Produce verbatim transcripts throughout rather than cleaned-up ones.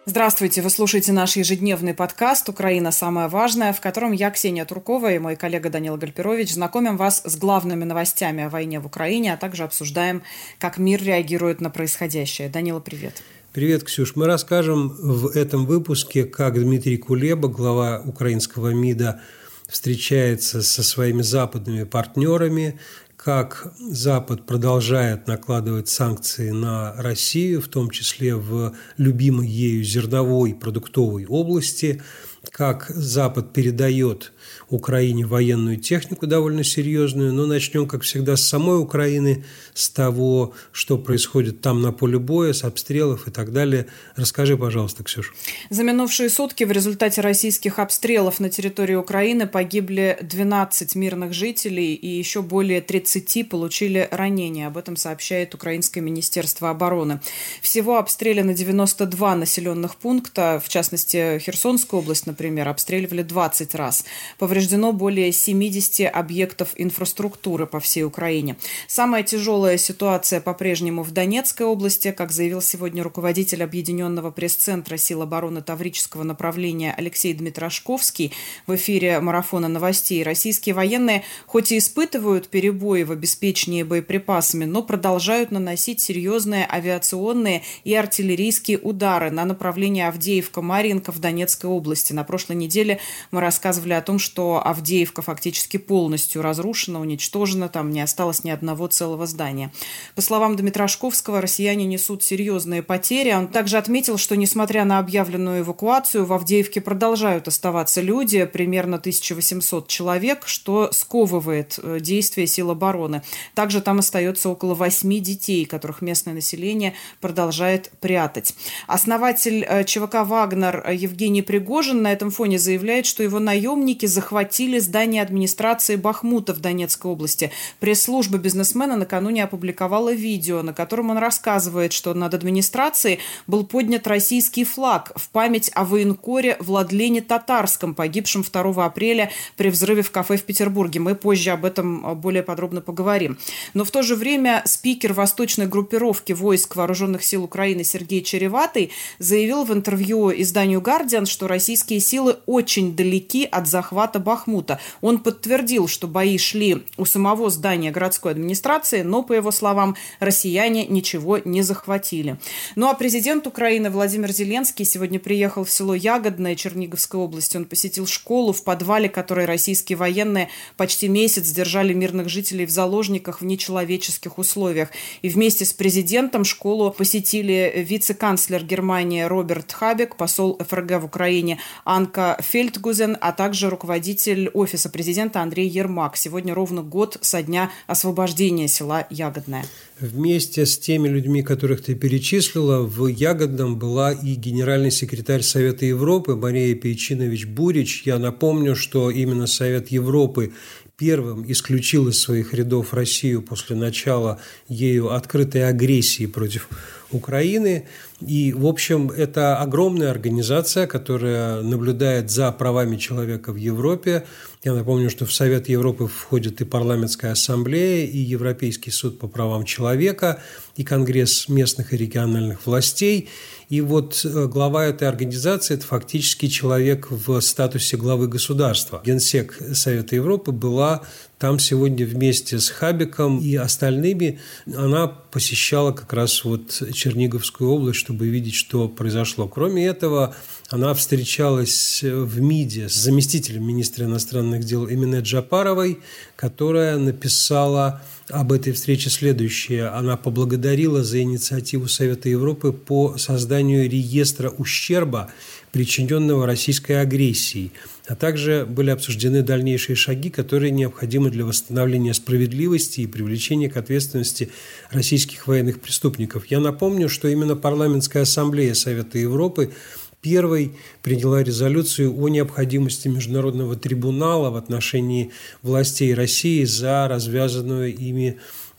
Здравствуйте, вы слушаете наш ежедневный подкаст «Украина. Самое важное», в котором я, Ксения Туркова, и мой коллега Данила Гальперович знакомим вас с главными новостями о войне в Украине, а также обсуждаем, как мир реагирует на происходящее. Данила, привет. Привет, Ксюш. Мы расскажем в этом выпуске, как Дмитрий Кулеба, глава украинского МИДа, встречается со своими западными партнерами, как Запад продолжает накладывать санкции на Россию, в том числе в любимой ею зерновой продуктовой области, как Запад передает Украине военную технику довольно серьезную. Но начнем, как всегда, с самой Украины, с того, что происходит там на поле боя, с обстрелов и так далее. Расскажи, пожалуйста, Ксюша. За минувшие сутки в результате российских обстрелов на территории Украины погибли двенадцать мирных жителей и еще более тридцати получили ранения. Об этом сообщает Украинское министерство обороны. Всего обстреляно девяносто два населенных пункта, в частности, Херсонскую область, например, обстреливали двадцать раз. Повреждено более семидесяти объектов инфраструктуры по всей Украине. Самая тяжелая ситуация по-прежнему в Донецкой области. Как заявил сегодня руководитель Объединенного пресс-центра сил обороны Таврического направления Алексей Дмитрашковский в эфире марафона новостей, российские военные хоть и испытывают перебои в обеспечении боеприпасами, но продолжают наносить серьезные авиационные и артиллерийские удары на направлении Авдеевка-Марьинка в Донецкой области. На прошлой неделе мы рассказывали о том, что Авдеевка фактически полностью разрушена, уничтожена, там не осталось ни одного целого здания. По словам Дмитрашковского, россияне несут серьезные потери. Он также отметил, что несмотря на объявленную эвакуацию, в Авдеевке продолжают оставаться люди, примерно тысяча восемьсот человек, что сковывает действия сил обороны. Также там остается около восьми детей, которых местное население продолжает прятать. Основатель ЧВК «Вагнер» Евгений Пригожин на этом фоне заявляет, что его наемники захватили здание администрации Бахмута в Донецкой области. Пресс-служба бизнесмена накануне опубликовала видео, на котором он рассказывает, что над администрацией был поднят российский флаг в память о военкоре Владлене Татарском, погибшем второго апреля при взрыве в кафе в Петербурге. Мы позже об этом более подробно поговорим. Но в то же время спикер восточной группировки войск Вооруженных сил Украины Сергей Череватый заявил в интервью изданию «Гардиан», что российские силы очень далеки от захвата Бахмута. Он подтвердил, что бои шли у самого здания городской администрации, но, по его словам, россияне ничего не захватили. Ну а президент Украины Владимир Зеленский сегодня приехал в село Ягодное Черниговской области. Он посетил школу, в подвале которой российские военные почти месяц держали мирных жителей в заложниках в нечеловеческих условиях. И вместе с президентом школу посетили вице-канцлер Германии Роберт Хабек, посол ФРГ в Украине Анка Фельдгузен, а также руководитель офиса президента Андрей Ермак. Сегодня ровно год со дня освобождения села Ягодное. Вместе с теми людьми, которых ты перечислила, в Ягодном была и генеральный секретарь Совета Европы Мария Пейчинович-Бурич. Я напомню, что именно Совет Европы первым исключил из своих рядов Россию после начала ею открытой агрессии против Украины. И, в общем, это огромная организация, которая наблюдает за правами человека в Европе. Я напомню, что в Совет Европы входит и Парламентская ассамблея, и Европейский суд по правам человека, и Конгресс местных и региональных властей. И вот глава этой организации – это фактически человек в статусе главы государства. Генсек Совета Европы была там сегодня вместе с Хабеком и остальными. Она посещала как раз вот Черниговскую область, чтобы видеть, что произошло. Кроме этого, она встречалась в МИДе с заместителем министра иностранных дел Эмине Джапаровой, которая написала об этой встрече следующее. Она поблагодарила за инициативу Совета Европы по созданию реестра ущерба, причиненного российской агрессией, а также были обсуждены дальнейшие шаги, которые необходимы для восстановления справедливости и привлечения к ответственности российских военных преступников. Я напомню, что именно Парламентская ассамблея Совета Европы первой приняла резолюцию о необходимости международного трибунала в отношении властей России за развязанную ими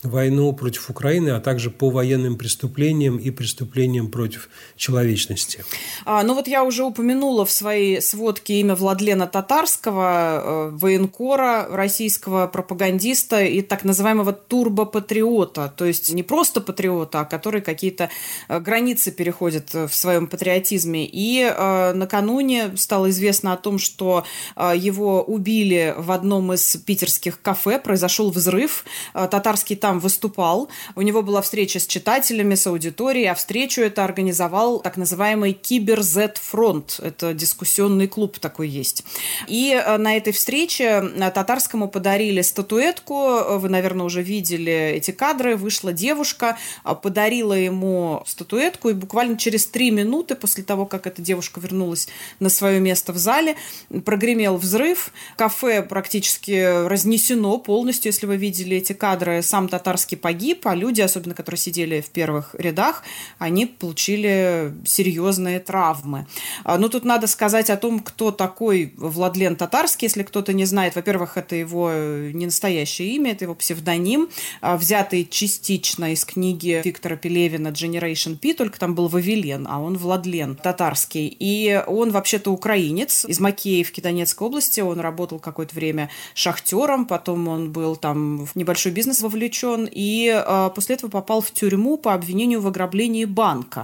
войну против Украины, а также по военным преступлениям и преступлениям против человечности. А, ну вот я уже упомянула в своей сводке имя Владлена Татарского, военкора, российского пропагандиста и так называемого турбопатриота, то есть не просто патриота, а который какие-то границы переходит в своем патриотизме. И э, накануне стало известно о том, что э, его убили в одном из питерских кафе, произошел взрыв, э, Татарский там выступал, у него была встреча с читателями, с аудиторией, а встречу это организовал так называемый Кибер-Зет-фронт, это дискуссионный клуб такой есть. И э, на этой встрече Татарскому подарили статуэтку, вы, наверное, уже видели эти кадры, вышла девушка, подарила ему статуэтку, и буквально через три минуты после того, как эта девушка вернулась на свое место в зале, прогремел взрыв, кафе практически разнесено полностью, если вы видели эти кадры, сам Татарский погиб, а люди, особенно которые сидели в первых рядах, они получили серьезные травмы. Но тут надо сказать о том, кто такой Владлен Татарский, если кто-то не знает. Во-первых, это его не настоящее имя, это его псевдоним, взятый частично из книги Виктора Пелевина «Generation P», только там был Вавилен, а он Владлен Татарский. И он вообще-то украинец из Макеевки Донецкой области. Он работал какое-то время шахтером, потом он был там в небольшой бизнес вовлечен, и э, после этого попал в тюрьму по обвинению в ограблении банка.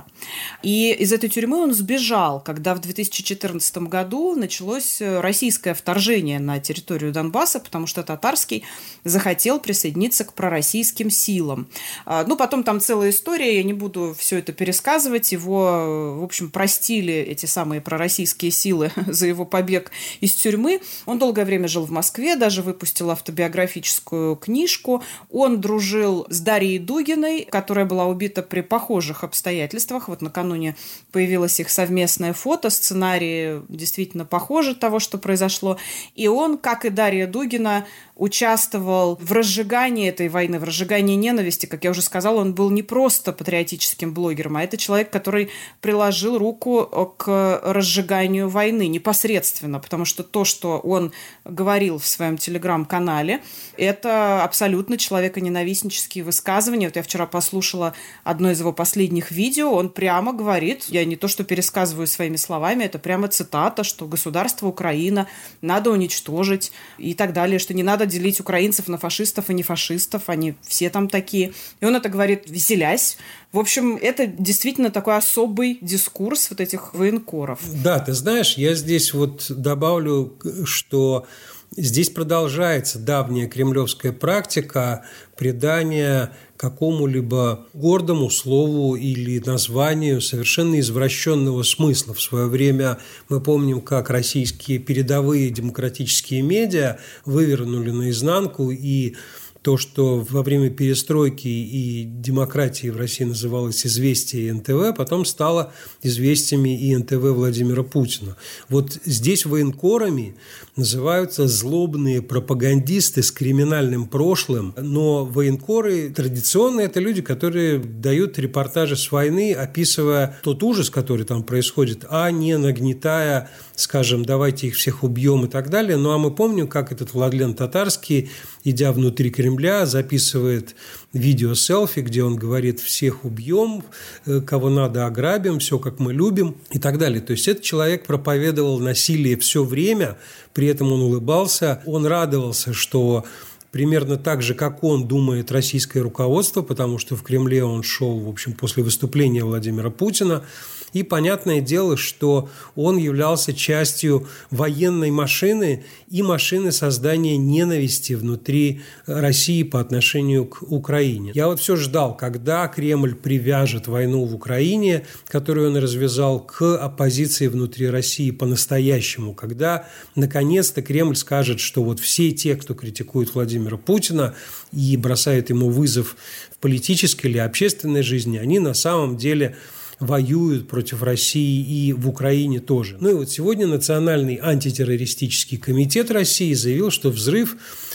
И из этой тюрьмы он сбежал, когда в две тысячи четырнадцатом году началось российское вторжение на территорию Донбасса, потому что Татарский захотел присоединиться к пророссийским силам. Э, ну, потом там целая история, я не буду все это пересказывать. Его, в общем, простили эти самые пророссийские силы за его побег из тюрьмы. Он долгое время жил в Москве, даже выпустил автобиографическую книжку. Он дружил с Дарьей Дугиной, которая была убита при похожих обстоятельствах. Вот накануне появилось их совместное фото, сценарии действительно похожи того, что произошло. И он, как и Дарья Дугина, участвовал в разжигании этой войны, в разжигании ненависти. Как я уже сказала, он был не просто патриотическим блогером, а это человек, который приложил руку к разжиганию войны непосредственно, потому что то, что он говорил в своем телеграм-канале, это абсолютно человеконенавистнические высказывания. Вот я вчера послушала одно из его последних видео, он прямо говорит, я не то что пересказываю своими словами, это прямо цитата, что государство Украина надо уничтожить и так далее, что не надо делить украинцев на фашистов и не фашистов, они все там такие. И он это говорит, веселясь. В общем, это действительно такой особый дискурс вот этих военкоров. Да, ты знаешь, я здесь вот добавлю, что здесь продолжается давняя кремлевская практика придания какому-либо гордому слову или названию совершенно извращенного смысла. В свое время мы помним, как российские передовые демократические медиа вывернули наизнанку, и то, что во время перестройки и демократии в России называлось «Известия» и эн тэ вэ, потом стало «Известиями» и эн тэ вэ Владимира Путина. Вот здесь военкорами называются злобные пропагандисты с криминальным прошлым, но военкоры традиционно это люди, которые дают репортажи с войны, описывая тот ужас, который там происходит, а не нагнетая, скажем, давайте их всех убьем и так далее. Ну а мы помним, как этот Владлен Татарский, идя внутри Кремля, записывает видео-селфи, где он говорит: всех убьем, кого надо ограбим, все как мы любим и так далее. То есть этот человек проповедовал насилие все время, при этом он улыбался, он радовался, что примерно так же, как он, думает российское руководство, потому что в Кремле он шел, в общем, после выступления Владимира Путина. И понятное дело, что он являлся частью военной машины и машины создания ненависти внутри России по отношению к Украине. Я вот все ждал, когда Кремль привяжет войну в Украине, которую он развязал, к оппозиции внутри России по-настоящему, когда наконец-то Кремль скажет, что вот все те, кто критикует Владимира Путина и бросает ему вызов в политической или общественной жизни, они на самом деле воюют против России и в Украине тоже. Ну и вот сегодня Национальный антитеррористический комитет России заявил, что взрыв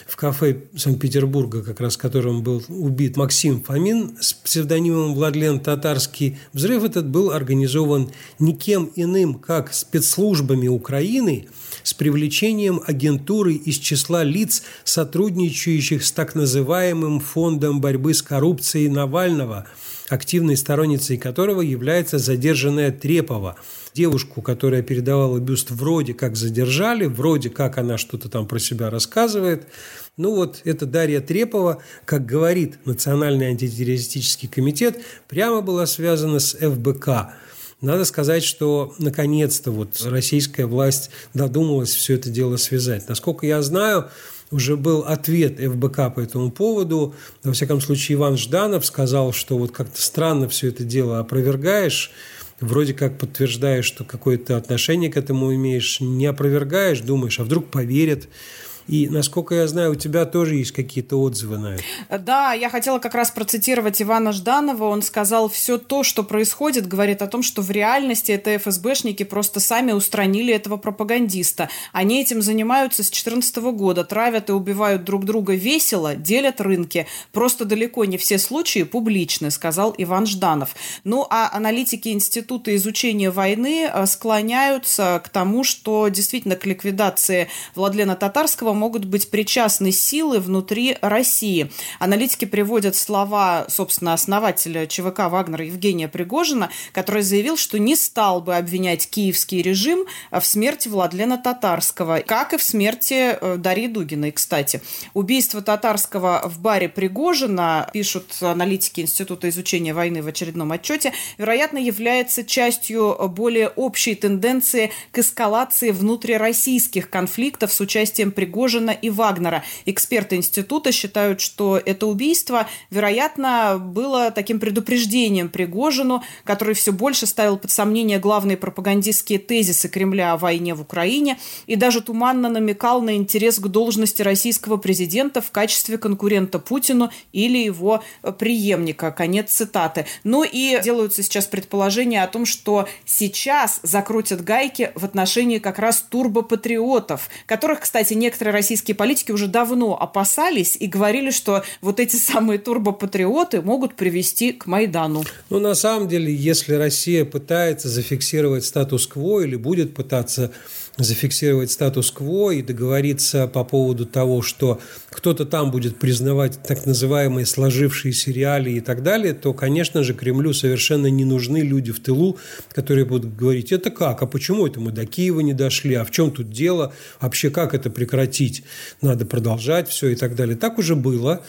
в кафе Санкт-Петербурга, как раз которым был убит Максим Фомин с псевдонимом Владлен Татарский. Взрыв этот был организован никем иным, как спецслужбами Украины с привлечением агентуры из числа лиц, сотрудничающих с так называемым Фондом борьбы с коррупцией Навального, активной сторонницей которого является задержанная Трепова. Девушку, которая передавала бюст, вроде как задержали, вроде как она что-то там про себя рассказывает. Ну вот, это Дарья Трепова, как говорит Национальный антитеррористический комитет, прямо была связана с эф бэ ка. Надо сказать, что наконец-то вот российская власть додумалась все это дело связать. Насколько я знаю, уже был ответ эф бэ ка по этому поводу. Во всяком случае, Иван Жданов сказал, что вот как-то странно все это дело опровергаешь, вроде как подтверждаешь, что какое-то отношение к этому имеешь, не опровергаешь, думаешь, а вдруг поверят. И, насколько я знаю, у тебя тоже есть какие-то отзывы на это. Да, я хотела как раз процитировать Ивана Жданова. Он сказал, все то, что происходит, говорит о том, что в реальности это эф эс бэшники просто сами устранили этого пропагандиста. Они этим занимаются с две тысячи четырнадцатого года, травят и убивают друг друга весело, делят рынки. Просто далеко не все случаи публичны, сказал Иван Жданов. Ну, а аналитики Института изучения войны склоняются к тому, что действительно к ликвидации Владлена Татарского могут быть причастны силы внутри России. Аналитики приводят слова, собственно, основателя че вэ ка «Вагнер» Евгения Пригожина, который заявил, что не стал бы обвинять киевский режим в смерти Владлена Татарского, как и в смерти Дарьи Дугиной, кстати. Убийство Татарского в баре Пригожина, пишут аналитики Института изучения войны в очередном отчете, вероятно, является частью более общей тенденции к эскалации внутрироссийских конфликтов с участием Пригожина и Вагнера. Эксперты института считают, что это убийство, вероятно, было таким предупреждением Пригожину, который все больше ставил под сомнение главные пропагандистские тезисы Кремля о войне в Украине и даже туманно намекал на интерес к должности российского президента в качестве конкурента Путину или его преемника. Конец цитаты. Ну и делаются сейчас предположения о том, что сейчас закрутят гайки в отношении как раз турбопатриотов, которых, кстати, некоторые российские политики уже давно опасались и говорили, что вот эти самые турбопатриоты могут привести к Майдану. Ну, на самом деле, если Россия пытается зафиксировать статус-кво или будет пытаться зафиксировать статус-кво и договориться по поводу того, что кто-то там будет признавать так называемые сложившиеся реалии и так далее, то, конечно же, Кремлю совершенно не нужны люди в тылу, которые будут говорить, это как, а почему это мы до Киева не дошли, а в чем тут дело, вообще как это прекратить, надо продолжать все и так далее. Так уже было,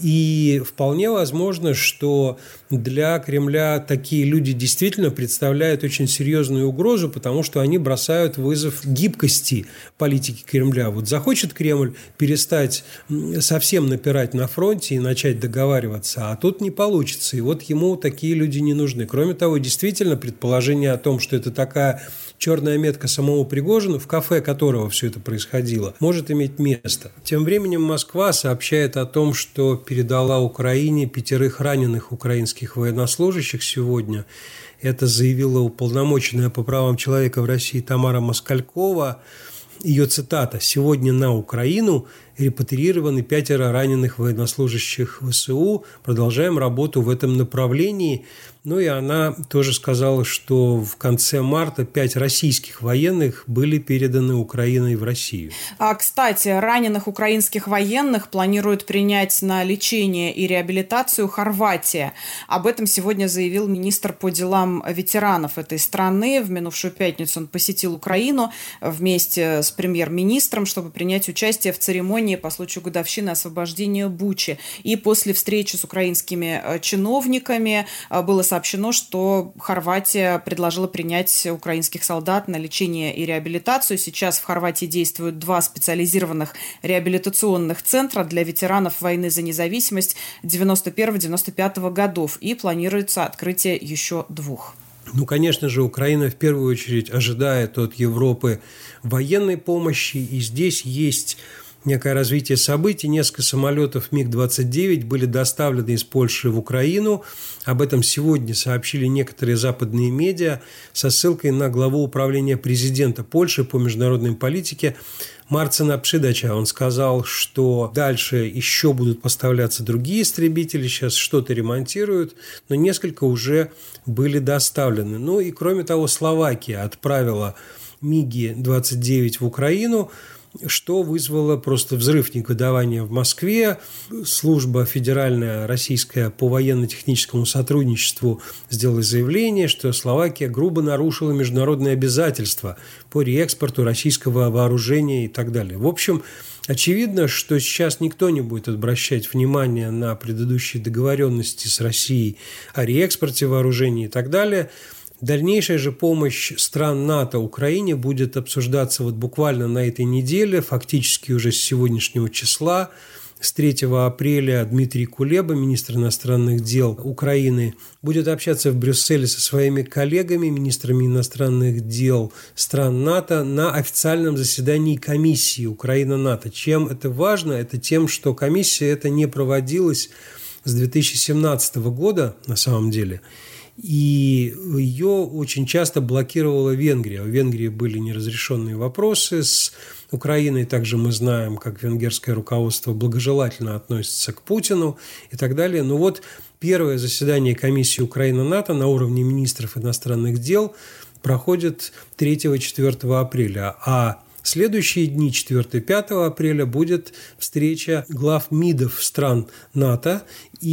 и вполне возможно, что для Кремля такие люди действительно представляют очень серьезную угрозу, потому что они бросают вызов гибкости политики Кремля. Вот захочет Кремль перестать совсем напирать на фронте и начать договариваться, а тут не получится. И вот ему такие люди не нужны. Кроме того, действительно, предположение о том, что это такая черная метка самому Пригожину, в кафе которого все это происходило, может иметь место. Тем временем Москва сообщает о том, что передала Украине пятерых раненых украинских военнослужащих сегодня. Это заявила уполномоченная по правам человека в России Тамара Москалькова. Ее цитата: «Сегодня на Украину репатриированы пятеро раненых военнослужащих вэ эс у. Продолжаем работу в этом направлении». Ну и она тоже сказала, что в конце марта пять российских военных были переданы Украиной в Россию. А, кстати, раненых украинских военных планируют принять на лечение и реабилитацию Хорватия. Об этом сегодня заявил министр по делам ветеранов этой страны. В минувшую пятницу он посетил Украину вместе с премьер-министром, чтобы принять участие в церемонии по случаю годовщины освобождения Бучи. И после встречи с украинскими чиновниками было сообщено, что Хорватия предложила принять украинских солдат на лечение и реабилитацию. Сейчас в Хорватии действуют два специализированных реабилитационных центра для ветеранов войны за независимость девяносто первого — девяносто пятого годов. И планируется открытие еще двух. Ну, конечно же, Украина в первую очередь ожидает от Европы военной помощи. И здесь есть некое развитие событий. Несколько самолетов миг двадцать девять были доставлены из Польши в Украину. Об этом сегодня сообщили некоторые западные медиа со ссылкой на главу управления президента Польши по международной политике Марцина Пшидача. Он сказал, что дальше еще будут поставляться другие истребители, сейчас что-то ремонтируют, но несколько уже были доставлены. Ну и кроме того, Словакия отправила МиГи двадцать девять в Украину, что вызвало просто взрыв негодования в Москве. Служба федеральная российская по военно-техническому сотрудничеству сделала заявление, что Словакия грубо нарушила международные обязательства по реэкспорту российского вооружения и так далее. В общем, очевидно, что сейчас никто не будет обращать внимание на предыдущие договоренности с Россией о реэкспорте вооружений и так далее. Дальнейшая же помощь стран НАТО Украине будет обсуждаться вот буквально на этой неделе, фактически уже с сегодняшнего числа. С третьего апреля Дмитрий Кулеба, министр иностранных дел Украины, будет общаться в Брюсселе со своими коллегами, министрами иностранных дел стран НАТО, на официальном заседании комиссии Украина-НАТО. Чем это важно? Это тем, что комиссия эта не проводилась с две тысячи семнадцатого года на самом деле. И ее очень часто блокировала Венгрия. В Венгрии были неразрешенные вопросы с Украиной. Также мы знаем, как венгерское руководство благожелательно относится к Путину и так далее. Но вот первое заседание комиссии Украина-НАТО на уровне министров иностранных дел проходит третьего-четвёртого апреля, а следующие дни, четвёртого-пятого апреля, будет встреча глав МИДов стран НАТО, и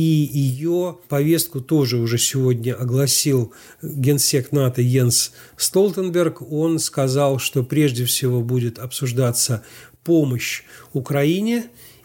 ее повестку тоже уже сегодня огласил генсек НАТО Йенс Столтенберг. Он сказал, что прежде всего будет обсуждаться помощь Украине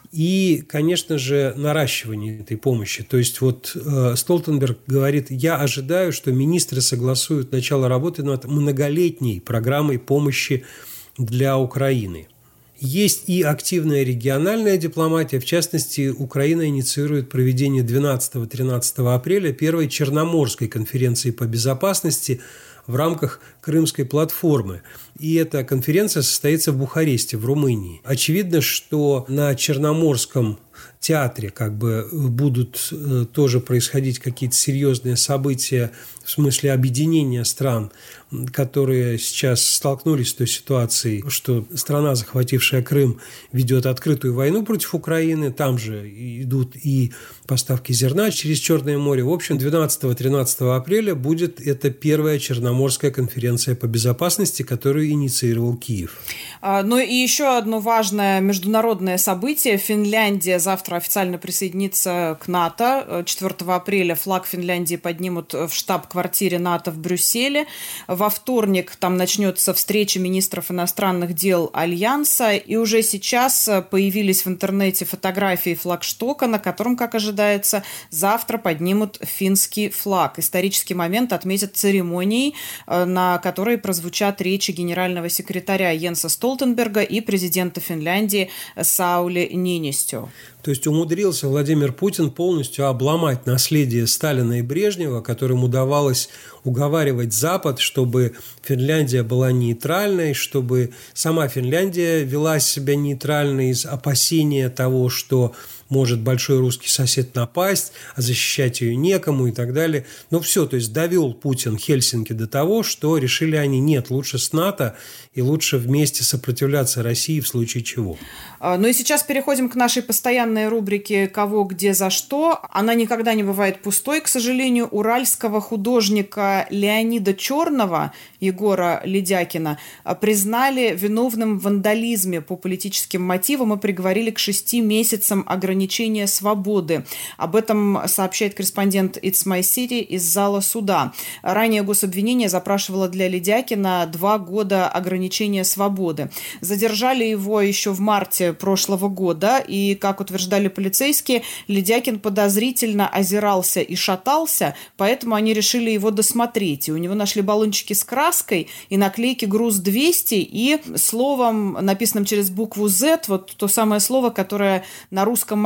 и, конечно же, наращивание этой помощи. То есть вот э, Столтенберг говорит: я ожидаю, что министры согласуют начало работы над многолетней программой помощи для Украины. Есть и активная региональная дипломатия. В частности, Украина инициирует проведение двенадцатого-тринадцатого апреля первой Черноморской конференции по безопасности в рамках Крымской платформы. И эта конференция состоится в Бухаресте, в Румынии. Очевидно, что на Черноморском театре как бы будут тоже происходить какие-то серьезные события в смысле объединения стран, которые сейчас столкнулись с той ситуацией, что страна, захватившая Крым, ведет открытую войну против Украины. Там же идут и поставки зерна через Черное море. В общем, двенадцатого-тринадцатого апреля будет эта первая Черноморская конференция по безопасности, которую инициировал Киев. Ну и еще одно важное международное событие. Финляндия завтра официально присоединится к НАТО. четвёртого апреля флаг Финляндии поднимут в штаб-квартире НАТО в Брюсселе. Во вторник там начнется встреча министров иностранных дел Альянса. И уже сейчас появились в интернете фотографии флагштока, на котором, как ожидается, завтра поднимут финский флаг. Исторический момент отметят церемонией, на которой прозвучат речи генерального секретаря Йенса Столтенберга и президента Финляндии Саули Нинистё. То есть умудрился Владимир Путин полностью обломать наследие Сталина и Брежнева, которым удавалось уговаривать Запад, чтобы Финляндия была нейтральной, чтобы сама Финляндия вела себя нейтрально из опасения того, что может большой русский сосед напасть, а защищать ее некому и так далее. Но все, то есть довел Путин Хельсинки до того, что решили они: нет, лучше с НАТО и лучше вместе сопротивляться России в случае чего. Ну и сейчас переходим к нашей постоянной рубрике «Кого, где, за что». Она никогда не бывает пустой, к сожалению. Уральского художника Леонида Черного, Егора Ледякина, признали виновным в вандализме по политическим мотивам и приговорили к шести месяцам ограничения свободы. Об этом сообщает корреспондент It's My City из зала суда. Ранее гособвинение запрашивало для Ледякина два года ограничения свободы. Задержали его еще в марте прошлого года, и, как утверждали полицейские, Ледякин подозрительно озирался и шатался, поэтому они решили его досмотреть. И у него нашли баллончики с краской и наклейки «Груз двести», и словом, написанным через букву «Z», вот то самое слово, которое на русском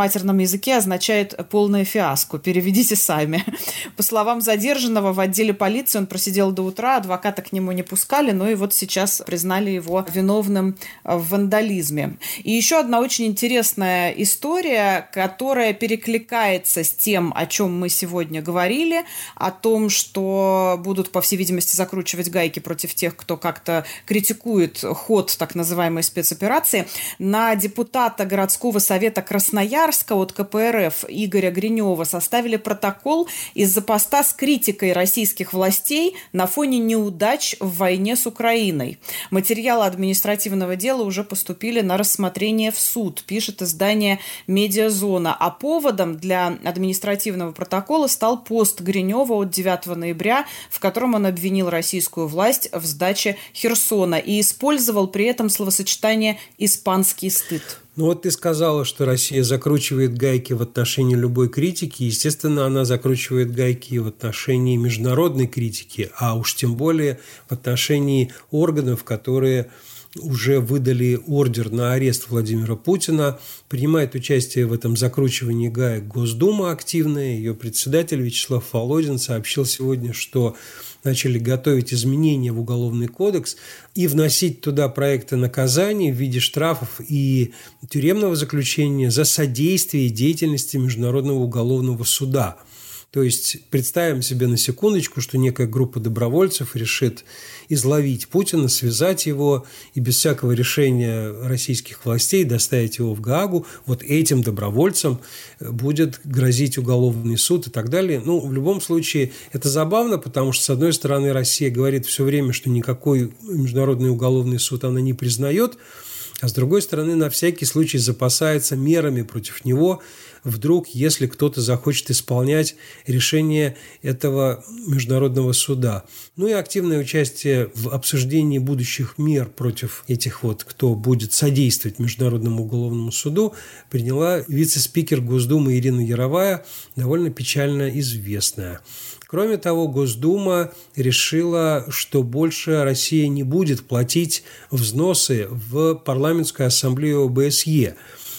матерном языке означает «полное фиаско». Переведите сами. По словам задержанного, в отделе полиции он просидел до утра, адвоката к нему не пускали, но и вот сейчас признали его виновным в вандализме. И еще одна очень интересная история, которая перекликается с тем, о чем мы сегодня говорили, о том, что будут, по всей видимости, закручивать гайки против тех, кто как-то критикует ход так называемой спецоперации. На депутата городского совета Красноярска от ка пэ эр эф Игоря Гринева составили протокол из-за поста с критикой российских властей на фоне неудач в войне с Украиной. Материалы административного дела уже поступили на рассмотрение в суд, пишет издание «Медиазона». А поводом для административного протокола стал пост Гринева от девятого ноября, в котором он обвинил российскую власть в сдаче Херсона и использовал при этом словосочетание «испанский стыд». Ну вот ты сказала, что Россия закручивает гайки в отношении любой критики. Естественно, она закручивает гайки в отношении международной критики, а уж тем более в отношении органов, которые уже выдали ордер на арест Владимира Путина. Принимает участие в этом закручивании гаек Госдума активная. Ее председатель Вячеслав Володин сообщил сегодня, что начали готовить изменения в Уголовный кодекс и вносить туда проекты наказаний в виде штрафов и тюремного заключения за содействие деятельности Международного уголовного суда. То есть представим себе на секундочку, что некая группа добровольцев решит изловить Путина, связать его и без всякого решения российских властей доставить его в Гаагу. Вот этим добровольцам будет грозить уголовный суд и так далее. Ну, в любом случае, это забавно, потому что, с одной стороны, Россия говорит все время, что никакой Международный уголовный суд она не признает, а с другой стороны, на всякий случай запасается мерами против него, вдруг, если кто-то захочет исполнять решение этого международного суда. Ну и активное участие в обсуждении будущих мер против этих вот, кто будет содействовать Международному уголовному суду, приняла вице-спикер Госдумы Ирина Яровая, довольно печально известная. Кроме того, Госдума решила, что больше Россия не будет платить взносы в парламентскую ассамблею о бэ эс е.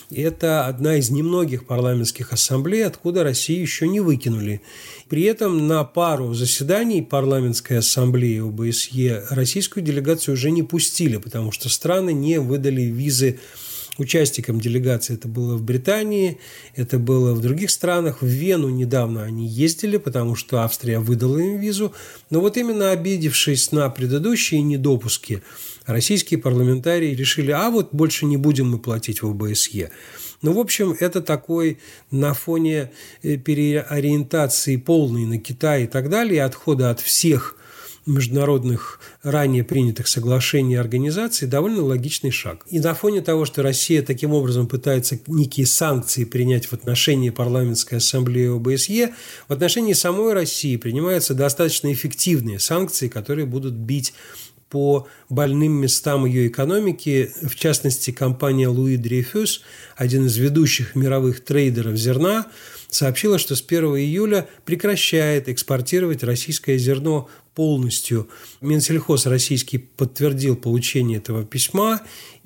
Это одна из немногих парламентских ассамблей, откуда Россию еще не выкинули. При этом на пару заседаний парламентской ассамблеи о бэ эс е российскую делегацию уже не пустили, потому что страны не выдали визы участникам делегации. Это было в Британии, это было в других странах. В Вену недавно они ездили, потому что Австрия выдала им визу. Но вот именно обидевшись на предыдущие недопуски, российские парламентарии решили, а вот больше не будем мы платить в о бэ эс е. Ну, в общем, это такой на фоне переориентации полной на Китай и так далее, отхода от всех международных ранее принятых соглашений и организаций довольно логичный шаг. И на фоне того, что Россия таким образом пытается некие санкции принять в отношении парламентской ассамблеи о бэ эс е, в отношении самой России принимаются достаточно эффективные санкции, которые будут бить по больным местам ее экономики. В частности, компания Louis Dreyfus, один из ведущих мировых трейдеров зерна, сообщила, что с первого июля прекращает экспортировать российское зерно полностью. Минсельхоз российский подтвердил получение этого письма,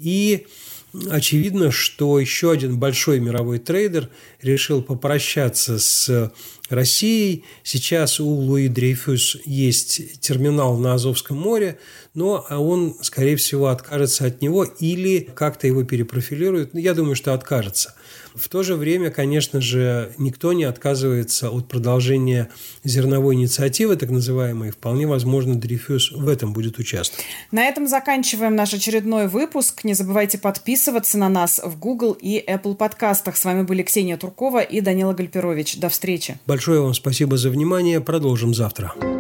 и очевидно, что еще один большой мировой трейдер решил попрощаться с Россией. Сейчас у Louis Dreyfus есть терминал на Азовском море, но он, скорее всего, откажется от него или как-то его перепрофилирует. Я думаю, что откажется. В то же время, конечно же, никто не отказывается от продолжения зерновой инициативы, так называемой. Вполне возможно, Dreyfus в этом будет участвовать. На этом заканчиваем наш очередной выпуск. Не забывайте подписываться на нас в Google и Apple подкастах. С вами были Ксения Туркова и Данила Гальперович. До встречи. Большое вам спасибо за внимание. Продолжим завтра.